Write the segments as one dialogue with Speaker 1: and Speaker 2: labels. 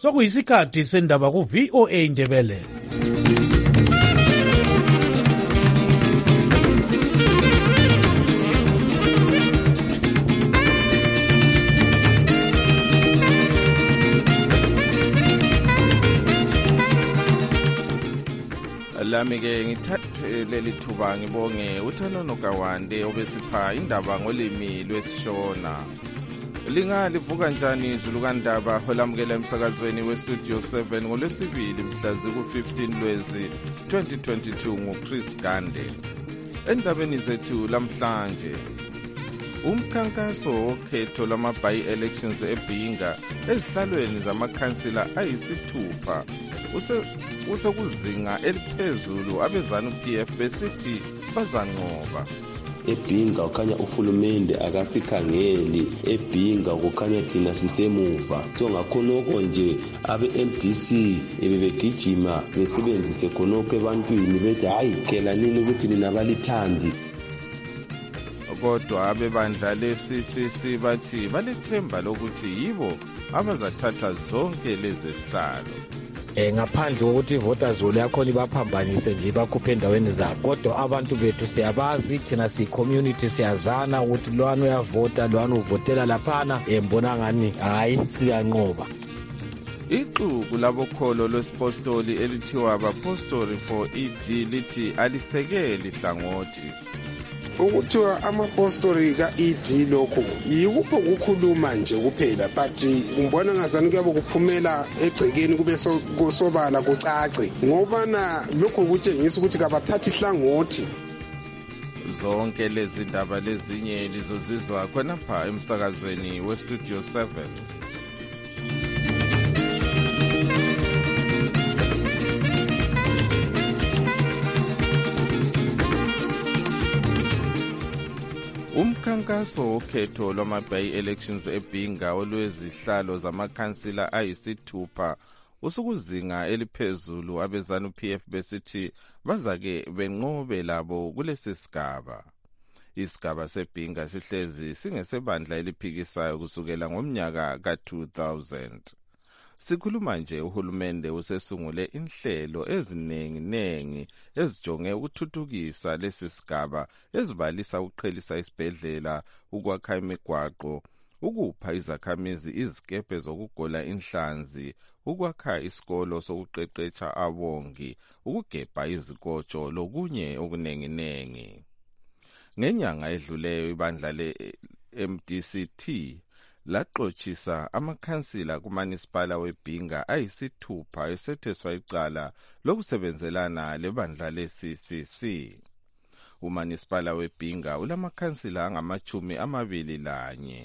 Speaker 1: Sokuyisikhathi sendaba ku VOA Indebele.
Speaker 2: Lami ke ngithathe leli thuba ngibonge uThanono Kawande obesipha indaba ngolimi lwesishona. Lingalivuka njani izulu kaNdaba olamukela emsakazweni weStudio 7 ngolwesibili mhla ziku-15 Lwezi 2022 nguChris Gande. Endabeni zethu lamhlanje, umkhankaso wokhetho lwama-by-elections eBhinga ezihlalweni zamakhansila ayisithupha usekuzinga eliphezulu. abezanu-PF besithi bazanqoba.
Speaker 3: eBhinga ukhanya uhulumende akasikhangeli, eBhinga kukhanya thina sisemuva. So ngakhonoko nje abe-MDC bebegijima besebenzise khonoko ebantwini bethi hayi kelanini ukuthi nina balithandi.
Speaker 2: Kodwa abebandla le-CCC bathi balethemba lokuthi yibo abazathatha zonke lezi zihlalo.
Speaker 4: Ngaphandle kokuthi ivoters roll yakhona ibaphambanise nje bakhuphe endaweni zabo, kodwa abantu bethu siyabazi, thina siyi-community siyazana ukuthi lwana uyavota lwana uvotela laphana, mbona ngani hayi siyanqoba.
Speaker 2: Ixuku labokholo lwesipostoli elithiwa Apostle for ED lithi alisekeli hlangothi.
Speaker 5: Ukuthiwa amapostoli ka-ED lokhu yikupho kukhuluma nje kuphela, but ngibona ngazani kuyabe kuphumela egcekeni kube kusobala kucace, ngobana lokhu kutshengisa ukuthi kabathathi hlangothi.
Speaker 2: Zonke lezi ndaba lezinye lizozizwa khonapha emsakazweni weStudio 7. Umkhankaso wokhetho lwama-by-elections eBhinga olwezihlalo zamakhansila ayisithupha usukuzinga eliphezulu. abezanu-PF besithi bazake benqobe labo kulesi sigaba. Isigaba seBhinga sihlezi singesebandla eliphikisayo kusukela ngomnyaka ka-2000. Sikhuluma nje uhulumende usesungule inhlelo ezinengi ezijonge ukuthuthukisa lesi sigaba, ezibalisa ukuqhelisa isibhedlela, ukwakha imigwaqo, ukupha izakhamizi izikepe zokugola inhlanzi, ukwakha isikolo sokuqeqesha abongi, ukugebha izikotsho lokunye okunenginengi. Ngenyanga edluleyo ibandla le-MDCT laxoshisa amakhansila kumanisipala weBhinga ayisithupha esetheswa icala lokusebenzelana lebandla le-CCC. Umanisipala weBhinga ulamakhansila angama-21.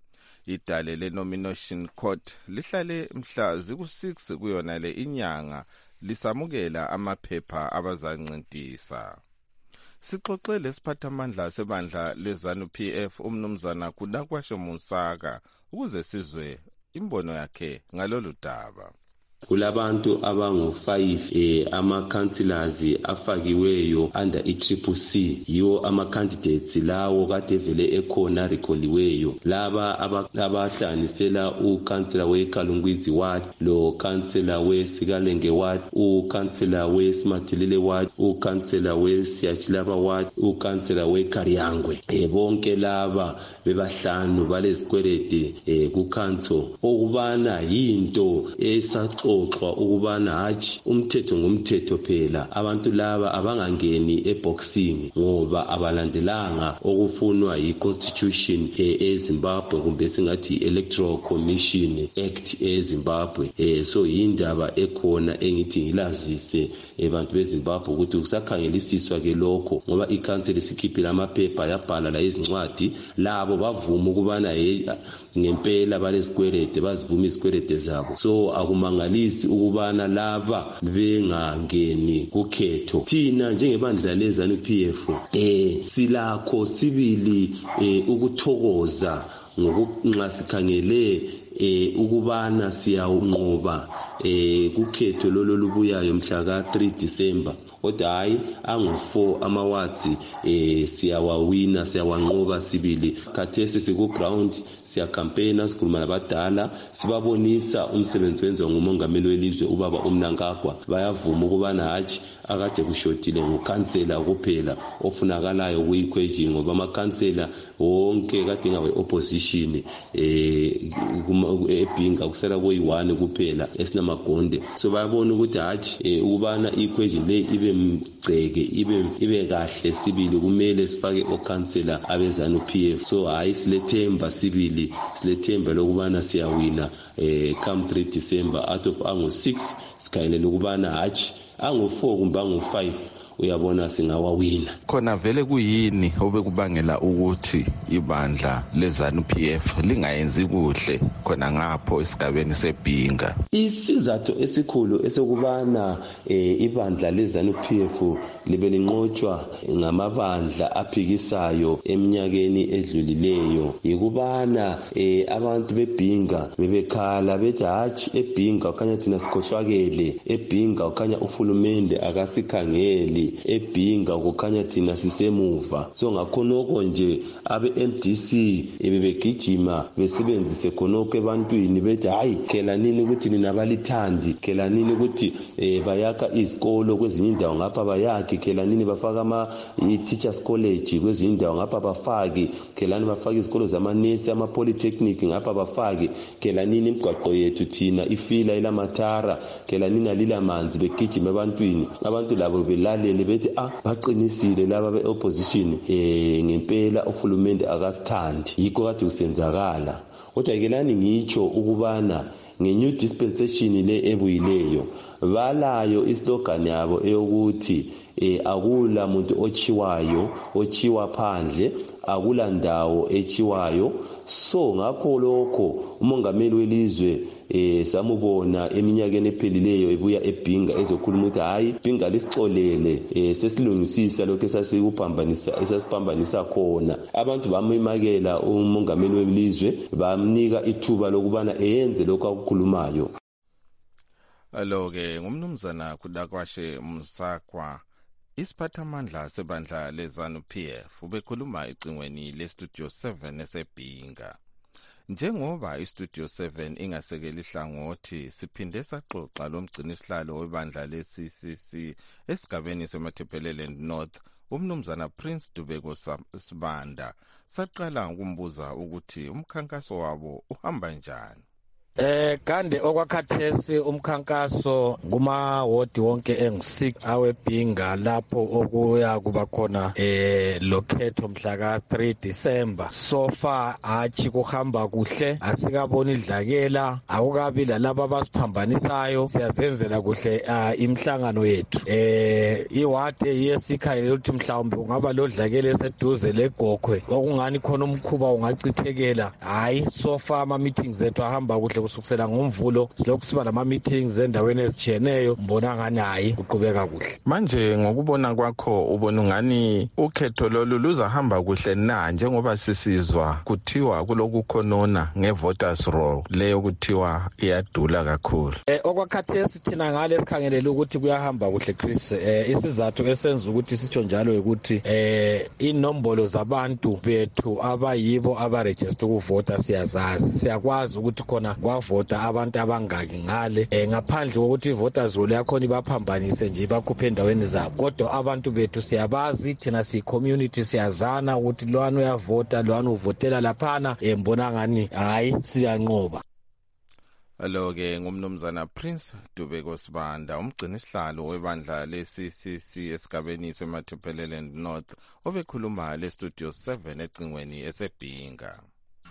Speaker 2: Idale le-Nomination Court lihlale mhla ziku-6 kuyona le inyanga lisamukela amaphepha abazancintisa. Sixoxe lesiphathamandla sebandla lezanu-PF umnumzana Kunakwashe Musaka ukuze sizwe imbono yakhe ngalolu daba.
Speaker 3: Kulabantu abangu-5 ama-councillors afakiweyo under i-CCC, yiwo ama-candidates lawo kade vele ekhona rekholiweyo. Laba abahlanganisela ukansela weKalungwizi Ward, lo kansela weSikalenge Ward, ukansela weSimathilile Ward, ukansela weSiyachilaba Ward, ukansela weKariyangwe. Bonke laba bebahlanu balezikwelede kukanso okubana yinto esaxoxwa ukubana hatshi umthetho ngumthetho phela, abantu laba abangangeni eboxing ngoba abalandelanga okufunwa yi-Constitution eZimbabwe, kumbe singathi Electoral Commission Act eZimbabwe. So yindaba ekhona engithi ngilazise abantu beZimbabwe ukuthi kusakhangelisiswa ke lokho, ngoba ikhansela sikhiphile amaphepha yabhala la izincwadi, labo bavuma ukubana ngempela balesikwelede, bazivuma isikwelede zabo. So akumangalisi ukubana laba bengangeni kukhetho. Thina njengebandla lezanu-PF silakho sibili ukuthokoza ngokunxa sikhangele ukubana siyawunqoba kukhetho lolo lubuyayo mhla ka-3 December kodwa hayi angu-4 amawards siyawawina siyawanqoba sibili. Khathesi siku-ground siyacampaigna sikhuluma nabadala sibabonisa umsebenzi wenziwa ngumongameli welizwe ubaba uMnangagwa. Bayavuma ukubana hatshi akade kushotile ngukhansela kuphela ofunakalayo kuyi-equation ngoba amakhansela wonke kade ngawe-opposition eBhinga kusela kuyi-1 kuphela esinamagonde. So bayabona ukuthi hatshi ukubana i-equation le ibe mgceke ibe kahle sibili kumele sifake okhansela abezanu PF. So hayi silethemba sibili silethemba lokubana siyawina come 3 December out of angu-6 sikhayelela ukubana hatshi angu-4 kumbe angu-5 uyabona singawawina.
Speaker 2: Khona vele kuyini obekubangela ukuthi ibandla lezanu PF lingayenzi kuhle khona ngapho esigabeni seBhinga?
Speaker 3: Isizathu esikhulu esokubana ibandla lezanu PF libe linqotshwa ngamabandla aphikisayo eminyakeni edlulileyo yikubana abantu beBhinga bebekhala bethi hatshi eBhinga ukhanya thina sikhohlwakele, eBhinga ukhanya uhulumende akasikhangeli, eBhinga kukhanya thina sisemuva. So ngakhonoko nje abe-MDC bebegijima besebenzise khonoko ebantwini bethi hayi khela nini ukuthi nina balithandi, khela nini ukuthi bayakha izikolo kwezinye indawo ngapha bayakhe, khela nini bafaka i-teachers college kwezinye indawo ngapha bafaki, khela nini bafaka izikolo zamanesi ama-polytechnic ngapha bafaki, khela nini imigwaqo yethu thina ifila elamatara, khela nini alilamanzi. Begijima ebantwini, abantu labo belalele bethi baqinisile laba be-opposition ngempela uhulumende akasithandi yikho kade kusenzakala. Kodwa ke lani ngitsho ukubana nge-new dispensation le ebuyileyo balayo islogan yabo eyokuthi akula muntu ochiwa phandle, akula ndawo echiwayo. So ngakho lokho umongameli welizwe samubona eminyakeni ephelileyo ebuya eBhinga ezokhuluma ukuthi hayi Bhinga lisixolele sesilungisisa lokho esasiphambanisa khona. Abantu bamemakela umongameli welizwe bamnika ithuba lokubana eyenze lokho akukhulumayo.
Speaker 2: Alo-ke ngumnumzana Kudakwashe Msakwa, isiphathamandla sebandla lezanu PF, ubekhuluma ecingweni leStudio 7 eseBhinga. Njengoba iStudio 7 ingasekeli hlangothi, siphinde saxoxa lomgcinisihlalo webandla le-CCC esigabeni seMatabeleland North, umnumzana Prince Dubeko Sibanda. Saqala ukumbuza ukuthi umkhankaso wabo uhamba njani.
Speaker 4: Kande okwakhathesi umkhankaso kuma-ward wonke engu-6 aweBhinga lapho okuya kuba khona lokhetho mhla ka-3 December. So far hatshi kuhamba kuhle, asikaboni idlakela, akukabi lalabo abasiphambanisayo, siyazenzela kuhle imihlangano yethu. I-ward yesikhaye ukuthi mhlawumbe kungaba lodlakela eseduze leGokhwe okungani khona umkhuba ungachithekela. Hayi, so far ama-meetings ethu ahamba kuhle kusukela ngoMvulo silokhu siba nama-meetings endaweni ezitshiyeneyo, mbona ngani hayi kuqhubeka kuhle.
Speaker 2: Manje ngokubona kwakho ubona ngani ukhetho lolu luzahamba kuhle na, njengoba sisizwa kuthiwa kulokukhonona nge-voters roll leyo kuthiwa iyadula kakhulu?
Speaker 4: Okwakhathesi thina ngale sikhangelele ukuthi kuyahamba kuhle Chris. Isizathu esenza ukuthi sitsho njalo ukuthi inombolo zabantu bethu abayibo abaregister ukuvota siyazazi, siyakwazi ukuthi khona kwavota abantu abangaki ngale, ngaphandle kokuthi i-voters roll yakhona ibaphambanise nje bakhuphe endaweni zabo. Kodwa abantu bethu siyabazi, thina siyi-community siyazana ukuthi lwana uyavota lwana uvotela laphana, mbona ngani hayi siyanqoba.
Speaker 2: Alo-ke ngumnumzana Prince Dubeko Sibanda, umgcinisihlalo webandla le-CCC esigabeni seMatabeleland North, obekhuluma leStudio 7 ecingweni eseBhinga.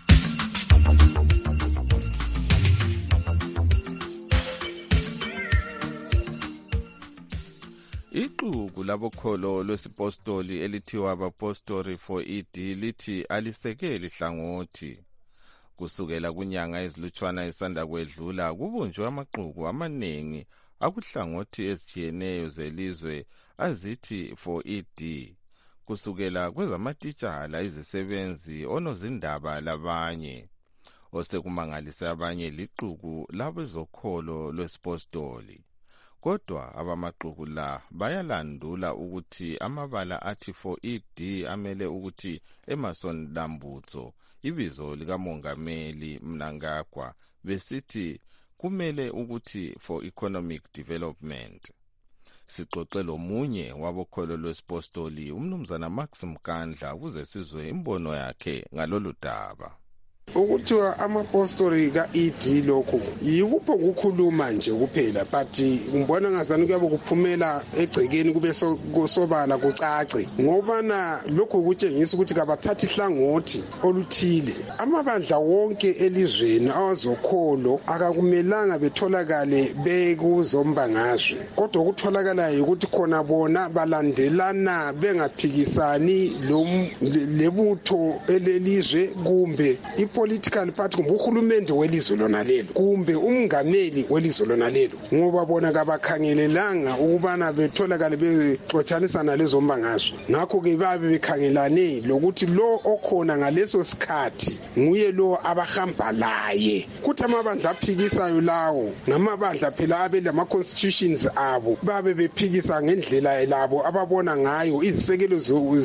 Speaker 2: Ixuku labokholo lwesipostoli elithiwa Apostle for ED lithi alisekeli hlangothi. Kusukela kunyanga ezilutshwana esanda kwedlula kubunjwe amaxuku amaningi akuhlangothi ezitshiyeneyo zelizwe azithi for ED, kusukela kwezamatitshala, izisebenzi, onozindaba labanye. Osekumangalise abanye lixuku labezokholo lwesipostoli. kodwa abamaxuku la bayalandula ukuthi amabala athi for ED amele ukuthi Emerson Dambutso ibizo likamongameli Mnangagwa besithi kumele ukuthi for economic development. Sixoxele omunye wabokholo lwesipostoli umnumzana Max Mkandla ukuze sizwe imbono yakhe ngalolu daba.
Speaker 5: Ukuthiwa amapostoli ka-ED lokhu yikupho ukukhuluma nje kuphela but ngibona ngazani kuyabe kuphumela egcekeni kube kusobala kucace ngobana lokhu kutshengisa ukuthi kabathathi ihlangothi oluthile. Amabandla wonke elizweni awazokholo akakumelanga betholakale bekuzombangazwe kodwa ukutholakalayo ukuthi khona bona balandelana bengaphikisani lebutho elelizwe kumbe political party kumbe uhulumende welizwe lona lelo kumbe umngameli welizwe lona lelo ngoba bona kabakhangelelanga ukubana betholakale bexotshanisana lezo mbangazwe. Ngakho ke babe bekhangelane lokuthi lo okhona ngaleso sikhathi nguye lo abahamba laye. Kuthi amabandla aphikisayo lawo ngamabandla phela abelama constitutions abo babe bephikisa ngendlela labo ababona ngayo izisekelo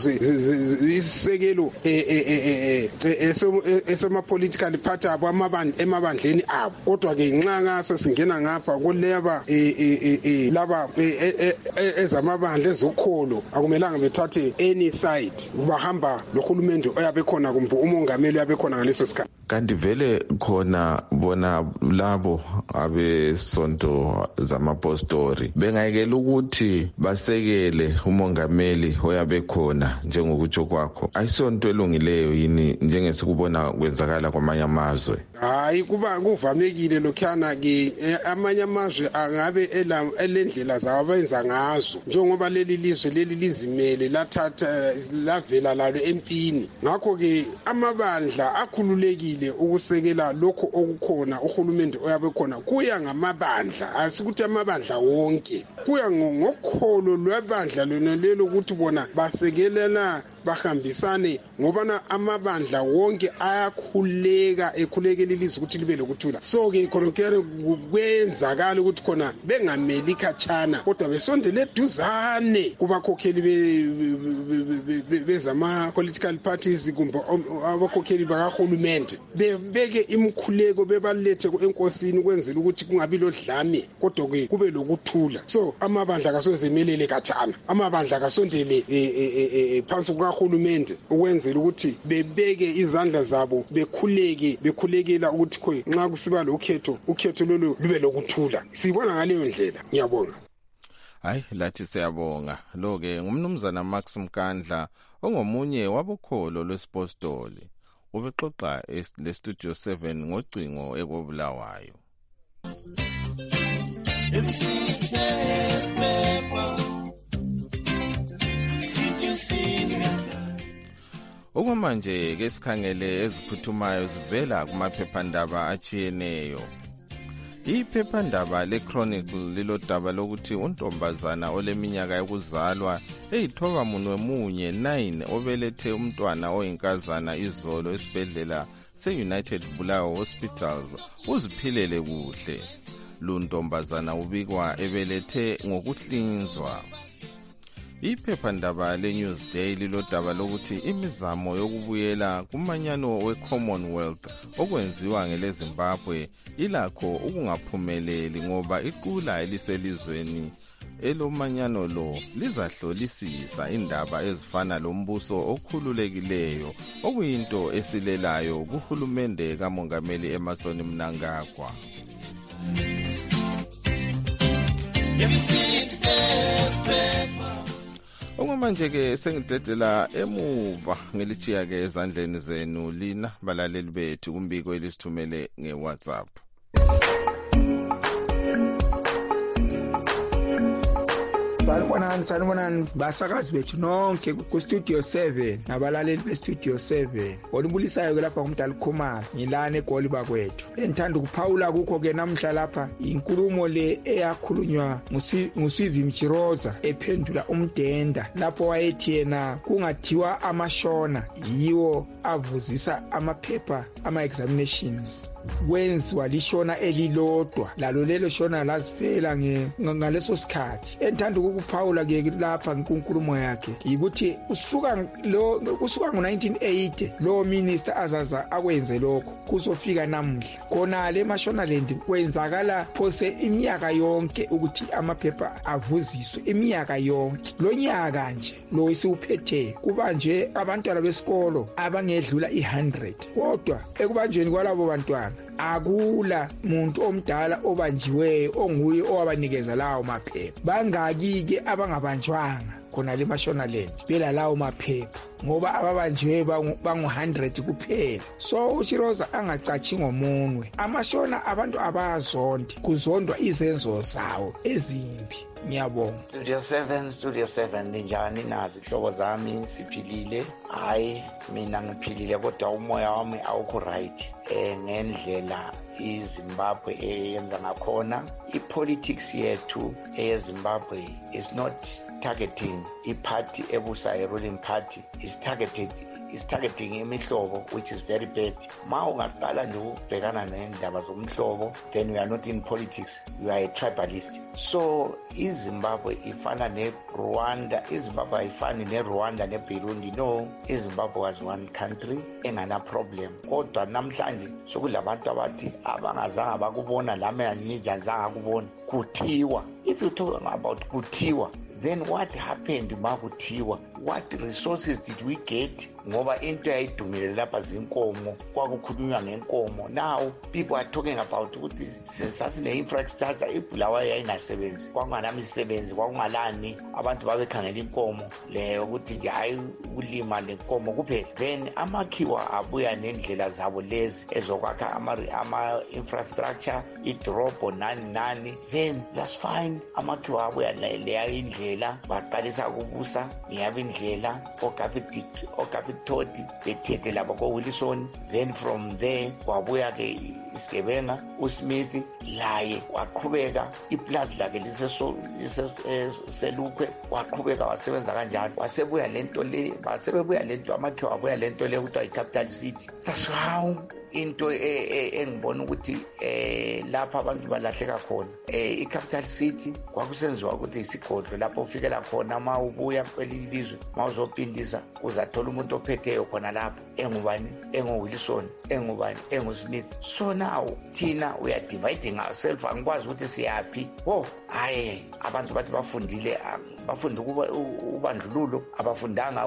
Speaker 5: political party abo emabandleni abo. Kodwa ke nxa sesingena ngapha kuleba laba ezamabandla ezokholo akumelanga bethathe any side bahamba lohulumende oyabe khona kumbe umongameli oyabe khona ngaleso sikhathi.
Speaker 2: Kanti vele khona bona labo abesonto zamapostoli bengayekela ukuthi basekele umongameli oyabe khona njengokutsho kwakho ayisonto elungileyo yini njengesikubona kwenzakala kwamanye amazwe?
Speaker 5: Hayi kuba kuvamekile lokhana ke amanye amazwe angabe elendlela zawo abenza ngazo njengoba leli lizwe leli lizimele lathatha lavela lalo empini. Ngakho ke amabandla akhululekile ukusekela lokho okukhona uhulumende oyabe khona kuya ngamabandla asikuthi amabandla wonke kuya ngokholo lwebandla lona lelo ukuthi bona basekelela bahambisane ngobana amabandla wonke ayakhuleka ekhulekela ilizwe ukuthi libe lokuthula. So ke khonokere kwenzakala ukuthi khona bengameli khatshana kodwa besondele eduzane kubakhokheli bezama political parties kumbe abakhokheli bakahulumende bebeke imkhuleko bebalethe enkosini ukwenzela ukuthi kungabi lodlame kodwa ke kube lokuthula. So amabandla kasozemelele khatshana, amabandla kasondele phansi hulumende ukwenzela ukuthi bebeke izandla zabo bekhulekela ukuthi nxa kusiba ukhetho lolo lube lokuthula. Sibona ngaleyo ndlela. Ngiyabonga.
Speaker 2: Hayi lathi siyabonga. Lo ke ngumnumzana Max Mkandla ongomunye wabokholo lwesipostoli ubexoxa le Studio 7 ngocingo ekobulawayo. Okwamanje ke sikhangele eziphuthumayo zivela kumaphephandaba achiyeneyo. Iphephandaba leChronicle lilodaba lokuthi untombazana oleminyaka yokuzalwa eyi9 obelethe umntwana oyinkazana izolo esibhedlela se-United Bulawayo Hospitals uziphilele kuhle. Luntombazana ubikwa ebelethe ngokuhlinzwa. Iphephandaba leNewsday lilodaba lokuthi imizamo yokubuyela kumanyano weCommonwealth okwenziwa ngeleZimbabwe ilakho ukungaphumeleli ngoba iqula eliselizweni elomanyano lo lizahlolisisa indaba ezifana lombuso okhululekileyo okuyinto esilelayo kuhulumende kamongameli Emerson Mnangagwa. Okwamanje ke sengidedela emuva ngelichiya ke ezandleni zenu lina balaleli bethu kumbiko elisithumele ngeWhatsApp.
Speaker 6: Sanibonani basakazi bethu nonke ku Studio 7 nabalaleli be Studio 7. Olubulisayo ke lapha ngumdala Khumalo ngilana eGoli bakwethu. Engithanda ukuphawula kukho ke namhla lapha inkulumo le eyakhulunywa nguSizi Mchiroza ephendula umdenda lapho wayethi yena kungathiwa amashona yiwo avuzisa amaphepha ama examinations. kwenziwa lishona elilodwa lalo lelo shona lazifela ngaleso sikhathi. Enthanda ukuphawula ke lapha ngenkulumo yakhe ukuthi kusuka ngo1980 lo minister azaza akwenze lokho kuzofika namuhla khona le Mashonaland kwenzakala phose iminyaka yonke ukuthi amaphepha avuziswe iminyaka yonke. Lo nyaka nje lo isiuphethe kubanje abantwana besikolo abangedlula 100 kodwa ekubanjweni kwalabo bantwana akula muntu omdala obanjiweyo onguye owabanikeza lawo maphepha. Bangaki-ke abangabanjwanga khona le Mashonaland bela lawo maphepha ngoba ababanjiwe bangu100 kuphela. So uChiroza angacathi ngomunwe amashona abantu abazondi kuzondwa izenzo zawo ezimbi. Ngiyabonga.
Speaker 7: Studio 7 ninjani nazi ihlobo zami siphilile? Hayi mina ngiphilile kodwa umoya wami awukho right ngendlela iZimbabwe eyenza ngakhona. Ipolitics yethu eZimbabwe is not targeting iparty ebusayo ruling party is targeting imihlobo, which is very bad. Ma ungaqala nje ukubhekana nendaba zomhlobo, then we are not in politics, we are a tribalist. So iZimbabwe ifana neRwanda, iZimbabwe ayifani neRwanda neBurundi. No, iZimbabwe was one country engana problem. Kodwa namhlanje sokulabantu abathi abangazange bakubona lami anijazanga kubona kuthiwa. If you talk about kuthiwa, then what happened makuthiwa? What resources did we get? Ngoba into yayidumile lapha zinkomo, kwakukhulunywa ngenkomo. Now people are talking about ukuthi sasine infrastructure ibulawa yayinasebenzi, kwakunganamisebenzi, kwakungalani, abantu babekhangela inkomo leyo ukuthi hayi ulima lenkomo kuphela. Then amakhiwa abuya nendlela zabo lezi ezokwakha ama infrastructure, idrobho nani, then that's fine. Amakhiwa abuya leya indlela baqalisa ukubusa ngiyaba indlela okafitoti bethethe lapha koWilson. Then from there wabuya ke iSgebenga uSmith laye waqhubeka iplazi lakhe liseselukwe waqhubeka wasebenza kanjalo wasebuya lento amakhiwa wabuya lento le kuthiwa iCapital City. That's how into engibona ukuthi lapha abantu balahleka khona. iCapital City kwakusenziwa ukuthi isigodlo lapho ufikela khona ma ubuya kwelilizwe ma uzopindisa uzathola umuntu ophetheyo khona lapho engubani engoWilson engubani enguSmith. So now thina we are dividing ourselves, angikwazi ukuthi siyapi. Hayi abantu bathi bafundile bafunda ubandlululo abafundanga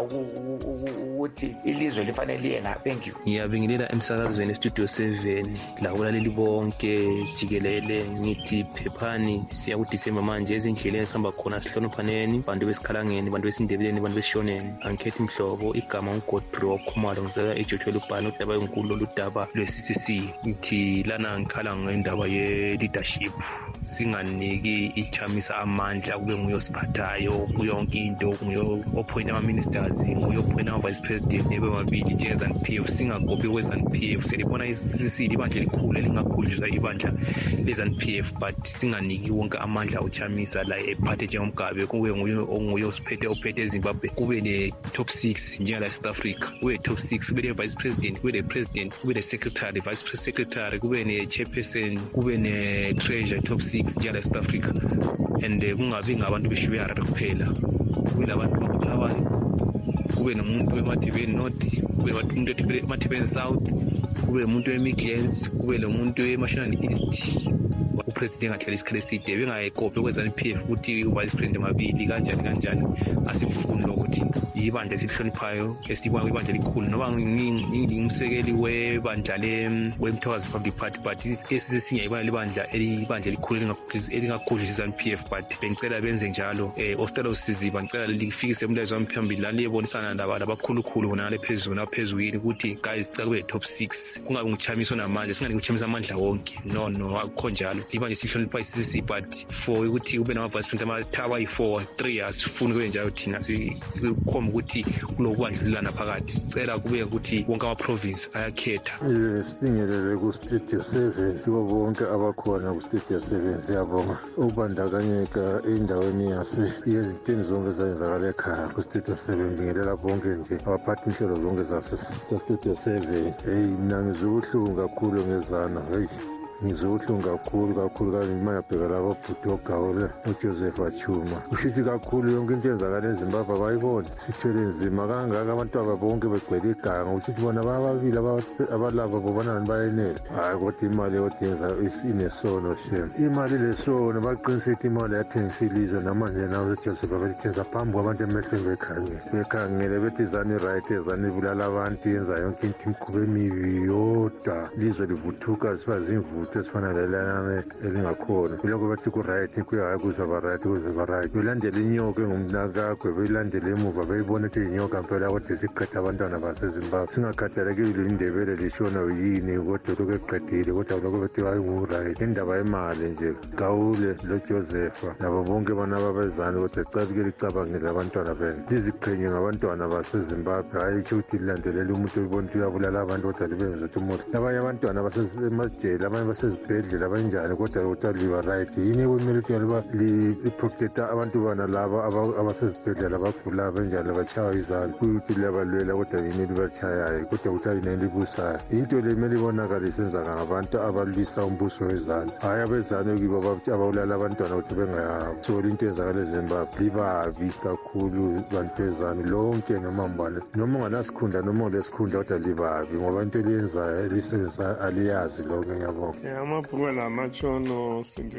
Speaker 7: ukuthi ilizwe lifanele liye na. Thank you.
Speaker 8: Ngiyabingelela emsakazweni Studio 7 la kulaleli bonke jikelele ngithi phephani siya ku December manje ezindleleni esihamba khona sihloniphaneni, bantu besikhalangeni, bantu besindebeleni, bantu besishoneni. Angikhethi imhlobo igama uGodro Khumalo ngizela eJoshua ubhalo udaba enkulu ludaba lweCCC. Ngithi lana ngikhala ngendaba ye leadership, singaniki ichamisa amandla kube nguye osiphathayo kuyonke into, nguye ophoint ama ministers, nguye ophoint ama vice president nebamabili njengeZANU-PF. Singagobi kweZANU-PF, selibona iCCC ibandla elikhulu elingakhulisa ibandla leZANU-PF, but singaniki wonke amandla uchamisa la ephathe njengomgabe kube nguye ophethe eZimbabwe, kube ne top 6 njengala South Africa, kube top 6, kube ne vice president, kube ne president, kube ne secretary, vice secretary, kube ne chairperson, kube ne treasurer, top 6 njengala South Africa. And kungabi ngabantu beshibeyara kuphela, kube labantu bakulawayo, kube nomuntu weMathiveni North, kube umuntu weMathiveni South, kube umuntu weMidlands, kube nomuntu weMashonaland East. Upresident ngahlala isikhathi eside bengayekope kweZANU-PF ukuthi uvice president mabili kanjani asifuni ukuthi ibandla esihloniphayo esibona ibandla elikhulu noba ngingumsekeli webandla weMthokazi Public Party, but esisinye ibandla elikhulu elingakhulisa iZANU-PF. But bengicela benze njalo ostelo siziba ngicela lifikise umlayezo wami phambili la libonisana labakhulukhulu khona ngale phezulu ukuthi guys kube top 6 kungabi nguchamiso namandla, singabe nguchamisa amandla wonke. No akukho njalo. manje sihlonipha isisi but for ukuthi ube nama vice president amathaba yi4 3 years sifuna kube njalo thina sikhomba ukuthi kulokwandlulana phakathi sicela kube ukuthi wonke ama province ayakhetha.
Speaker 9: Sibingelele ku Studio 7 kubo bonke abakhona ku Studio 7 siyabonga ukubandakanyeka endaweni yezintweni zonke zenzakala ekhaya ku Studio 7 ngibingelela bonke nje abaphathi inhlelo zonke zase Studio 7. Mina ngizobuhlungu kakhulu ngezana ngizobuhlungu kakhulu kazi mayabheka labo bhuti ogawule uJoseph Achuma ushithi kakhulu yonke into yenzakala eZimbabwe bayibona sithwele nzima kangaka abantu ababonke begcwele iganga ushithi bona bababili abalava bobana bayenele hayi kodwa imali yodenza inesono shem imali lesono baqiniseka imali yathengisa ilizwe namanje nawo uJoseph abalithenza phambi kwabantu emehlweni bekhangele bethi izani right ezani ibulala abantu yenza yonke into imkhuba emibi yodwa lizwe livuthuka siba zimvu esifana lelana elingakhona kuloko bathi ku-right kuyahayi kuze belandele inyoka engumnakakwe beyilandele emuva beyibona ukuthi inyoka mpela kodwa siqeda abantwana baseZimbabwe singakhathalekile indebele lishona yini kodwa lokhu eqedile kodwa lokho bethi hayi ngu-right indaba yemali nje Gawule loJosepha nabo bonke bana babezani kodwa licabike licabangele abantwana benu liziqhenye ngabantwana baseZimbabwe hayi itsho ukuthi lilandelele umuntu olibona ukuthi uyabulala abantu kodwa libenze ukuthi umuntu labanye abantwana basemajele abanye basezibhedlela abanjani kodwa liba right yini kumele ukuthi liprotecta abantu bana laba abasezibhedlela abagulayo benjani bachawa izandla kuyuthi liyabalwela kodwa yini libachayayo kodwa ukuthi ayini libusayo into le kumele ibonakale isenzaka ngabantu abalwisa umbuso wezandla hayi abezane kibo abawulala abantwana ukuthi bengayasoli into ezakala eZimbabwe libabi kakhulu bantu bezane lonke noma mbane noma unganasikhunda noma ulesikhunda kodwa libabi ngoba into eliyenzayo elisebenzisa aliyazi lonke ngiyabonga.
Speaker 10: Amabhuku lamatshono Studio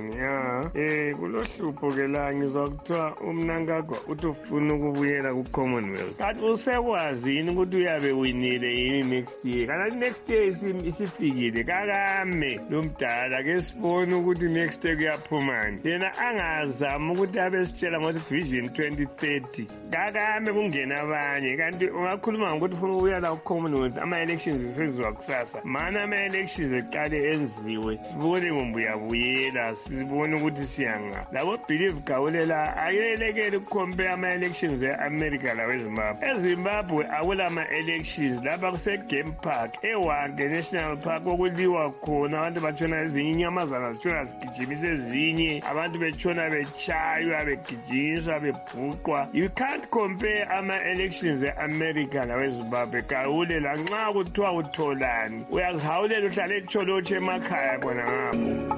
Speaker 10: 7 kulohlupho ke la ngizwa kuthiwa umnankagwa uthi ufuna ukubuyela ku-Commonwealth kanti usekwazi yini ukuthi uyabe winile yini next year kanti next year isifikile kakame lo mdala ke sibone ukuthi next year kuyaphumani yena angazama ukuthi abe sitshela ngokuthi Vision 2030 kakame kungena abanye kanti ungakhuluma ngokuthi ufuna ukuya la ku-Commonwealth ama-elections esenziwa kusasa mana ama-elections eqale enziwe sibone ngombuyabuyela sibone ukuthi siyanga labo believe Gawule la ayelekele ukucompare ama-elections e-America laweZimbabwe eZimbabwe akula ama-elections lapha kuse-game park eWange National Park okuliwa khona abantu batshona ezinye inyamazana zitshona zigijimisa ezinye abantu betshona betshaywa begijinyiswa bebhuqwa you can't compare ama-elections e-America laweZimbabwe Gawule la nxa kuthiwa utholani uyazihawulela uhlale etsholotshe emakhaya bona ngapho.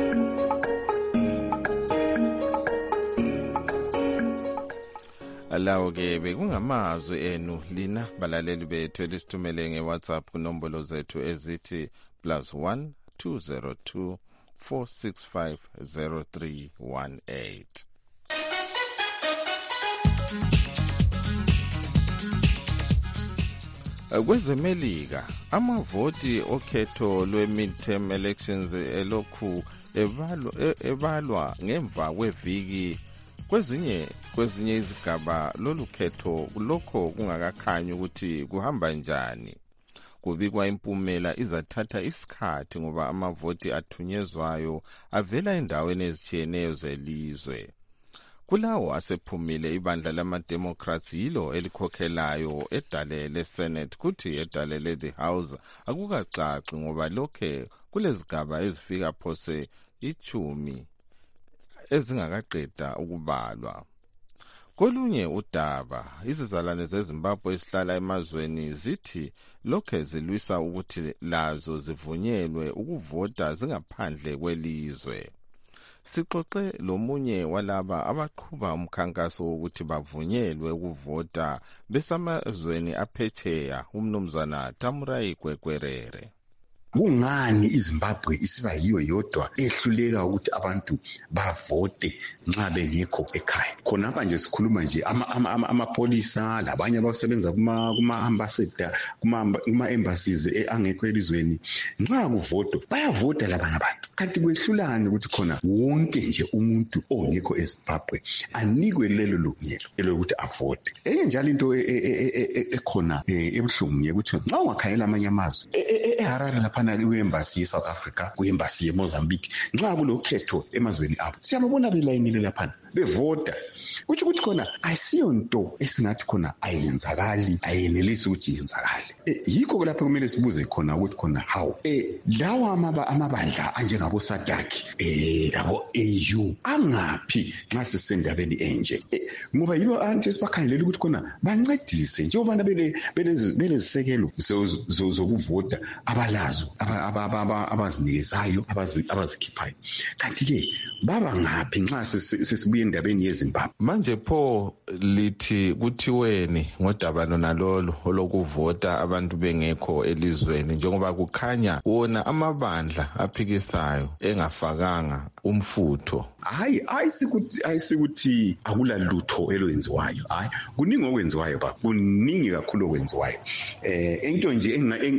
Speaker 2: Alawo ke bekungamazwi enu lina balaleli bethu elisithumele ngeWhatsApp kunombolo zethu ezithi +1 202 465 0318. Kwezemelika amavoti okhetho lwe-midterm elections elokhu ebalwa ngemva kweviki kwezinye izigaba lolu khetho lokho kungakakhanyi ukuthi kuhamba njani. Kubikwa impumela izathatha isikhathi ngoba amavoti athunyezwayo avela endaweni ezitshiyeneyo zelizwe. Kulawo asephumile ibandla lama-Democrats yilo elikhokhelayo edale le-Senate kuthi edale le-The House akukacaci ngoba lokhe kulezigaba ezifika phose 10 ezingakaqeda ukubalwa. Kolunye udaba izizalwane zeZimbabwe esihlala emazweni zithi lokhe zilwisa ukuthi lazo zivunyelwe ukuvota zingaphandle kwelizwe. Sixoxe lomunye walaba abaqhuba umkhankaso wokuthi bavunyelwe ukuvota besamazweni aphetsheya umnumzana Tamurai Gwegwerere.
Speaker 11: Kungani iZimbabwe isiba yiyo yodwa ehluleka ukuthi abantu bavote nxa bengekho ekhaya? Khonapha nje sikhuluma nje amapolisa labanye abasebenza kuma embassies angekho elizweni nxa kuvoto bayavota labanye abantu kanti kwehlulani ukuthi khona wonke nje umuntu ongekho eZimbabwe anikwe lelo lungelo elokuthi avote. Enye njalo into ekhona ebuhlungu ukuthi nxa ungakhayela amanye amazwe eHarare laphana kwi-embassy yeSouth Africa, kwi-embassy yeMozambique, nxa kulokhetho emazweni abo siyababona belayinile laphana bevota. Kuthi khona ayisiyonto esingathi khona ayenzakali, ayenelisi ukuthi yenzakale. Yikho lapho kumele sibuze khona ukuthi khona how lawa amabandla anjengabo SADC abo AU angaphi nxa sisendabeni enje, ngoba yibo anti sibakhangelela ukuthi khona bancedise njengoba belezisekelo zokuvota abalazo abazinikizayo abazikhiphayo. Kanti ke baba ngaphi nxa sesibuye endabeni yeZimbabwe?
Speaker 2: Manje pho lithi kuthiweni ngodaba nalolo olokuvota abantu bengekho elizweni, njengoba kukhanya wona amabandla aphikisayo engafakanga umfutho? Ayisikuthi akula lutho elwenziwayo. Hayi, kuningi okwenziwayo ba, kuningi kakhulu okwenziwayo. Into nje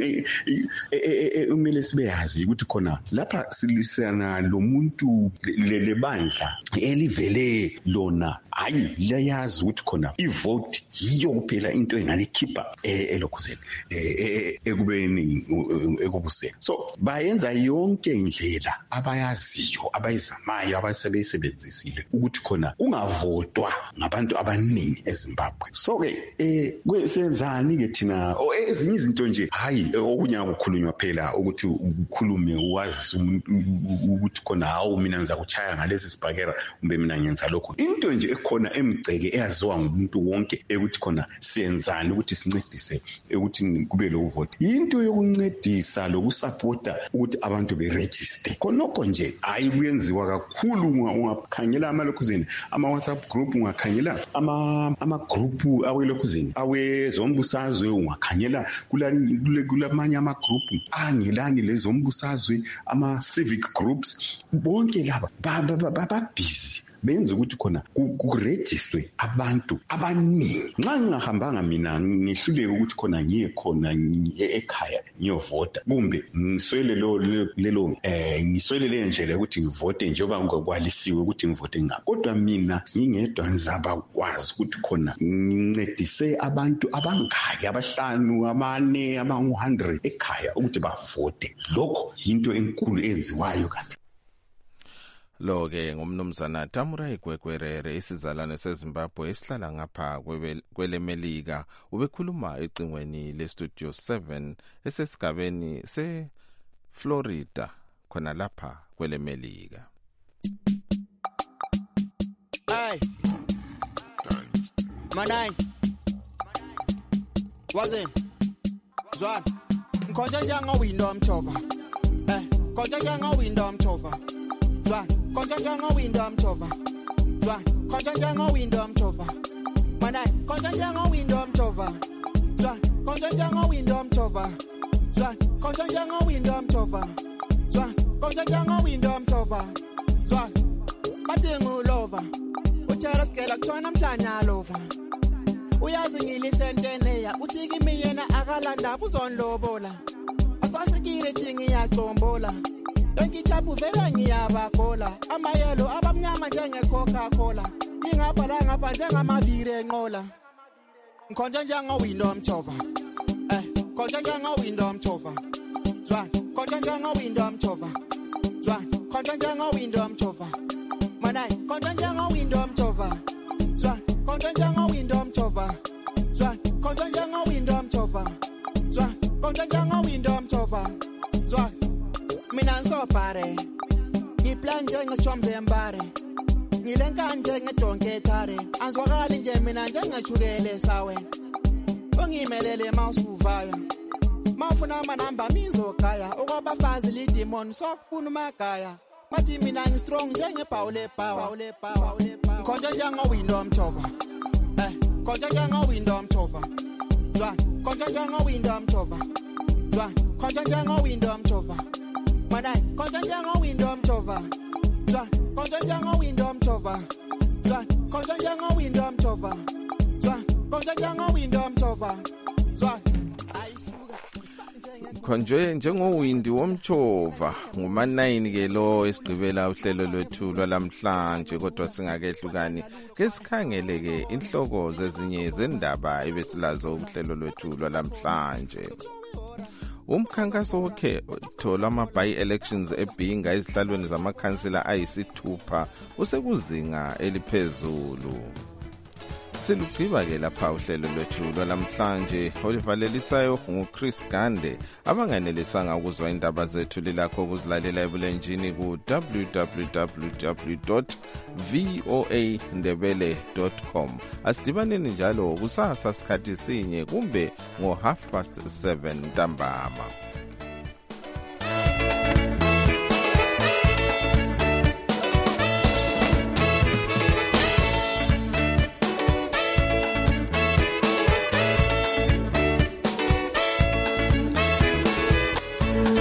Speaker 2: umele sibeyazi ukuthi khona lapha silisana lo muntu lebandla elivele lona hayi liyazi ukuthi khona ivote yiyo kuphela into engalikhipha elokhuzeni ekubeni ekubuseni. So bayenza yonke indlela abayaziyo abayizamayo abasebenzisile ukuthi khona ungavotwa ngabantu abaningi eZimbabwe. So ke kwesenzani ke thina ezinye izinto nje hayi okunye akukhulunywa phela ukuthi ukhulume uwazi umuntu ukuthi khona hawu mina ngizakuchaya ngalesi sibhakera kumbe mina ngenza lokho. Into nje khona emgceke eyaziwa ngumuntu wonke ukuthi khona siyenzani ukuthi sincedise ukuthi kube lo vote. Into yokuncedisa lokusupporta ukuthi abantu beregister khonokho nje hayi kuyenziwa kakhulu. Ungakhangela amalokhuzeni ama-WhatsApp group, ungakhangela ama-group awelokhuzeni awezombusazwe, ungakhangela kulamanye ama-group angelani lezombusazwe, ama-civic groups, bonke laba babhizi benza ukuthi khona kurejistwe abantu abaningi. Nxa ngingahambanga mina ngihluleke ukuthi khona ngiye khona ekhaya ngiyovota, kumbe ngiswele ngiswele le ndlela ukuthi ngivote njengoba kwalisiwe ukuthi ngivote ngaphi, kodwa mina ngingedwa ngizabakwazi ukuthi khona ngincedise abantu abangaki, 5, 4, 100 ekhaya ukuthi bavote. Lokho yinto enkulu eyenziwayo kanti. Lo ke ngumnumzana Tamurai Gwegwerere, isizalwane seZimbabwe esihlala ngapha kwelemelika, ubekhuluma ecingweni leStudio 7 esesigabeni seFlorida khona lapha kwelemelika.
Speaker 12: Hey Manai Wazen Zwan Konja njanga window mchova Konja njanga window mchova Zwan Konja njanga window mchova Zwan Konja njanga window mchova Manai Konja njanga window mchova Zwan Konja njanga window mchova Zwan Konja njanga window mchova Zwan Konja njanga window mchova Zwan Batingu lova Uchera skela kutshona mhlanya lova Uyazi ngilisentene uthiki miyena akalanda uzonlobola Asasikire thingi yaqombola Engithabu vela ngiyabakhola amayelo abamnyama njenge Coca-Cola ingabhala ngapha njengamavire enqola Nkhonja njanga window mchova Khonja njanga window mchova Zwa khonja njanga window mchova Zwa khonja njanga window mchova Manai khonja njanga window mchova Zwa khonja njanga window mchova Zwa khonja njanga window mchova Zwa khonja njanga window mchova Zwa mina nsobhare ngiplan njengesithombe embare ngilenka njengedonkethare anzwakali nje mina njengechukele sawe ungimelele mawusuvaya mawufuna amanamba mizogaya okwabafazi lidemon sokufuna magaya mathi mina ngistrong njengebhawule power khonja njanga window mchova khonja njanga window mchova Zwa khonja njanga window mchova Zwa khonja njanga window mchova Manai khonja njanga window mchova Zwa khonja njanga window mchova Zwa khonja njanga window mchova Zwa khonja njanga window mchova Zwa ayisuka
Speaker 2: sikhonjwe njengowindi womtshova nguma-9 ke lo esigqibela uhlelo lwethu lwalamhlanje, kodwa singakehlukani ke sikhangele ke inhloko zezinye zendaba ebesilazo uhlelo lwethu lwalamhlanje. Umkhankaso wokhetho lwama-by-elections eBhinga ezihlalweni zamakhansila ayisithupha usekuzinga eliphezulu. Silugqiba ke lapha uhlelo lwethu lwalamhlanje olivalelisayo nguChris Gande. Abanganelisanga ukuzwa indaba zethu lilakho ukuzilalela ebulenjini ku www.voandebele.com. Asidibaneni njalo kusasa sikhathi sinye kumbe ngo 7:30 ntambama.